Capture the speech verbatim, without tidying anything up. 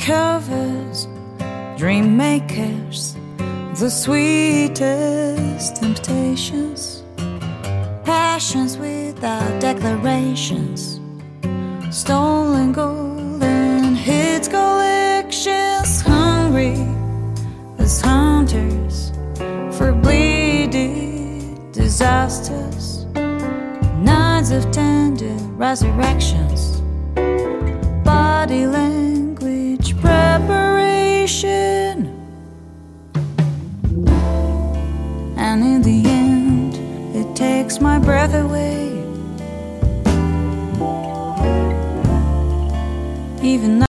covers, dream makers, the sweetest temptations, passions without declarations, stolen golden hits collections, hungry as hunters for bleeding disasters, nights of tender resurrections, body language preparation, and in the end it takes my breath away. Even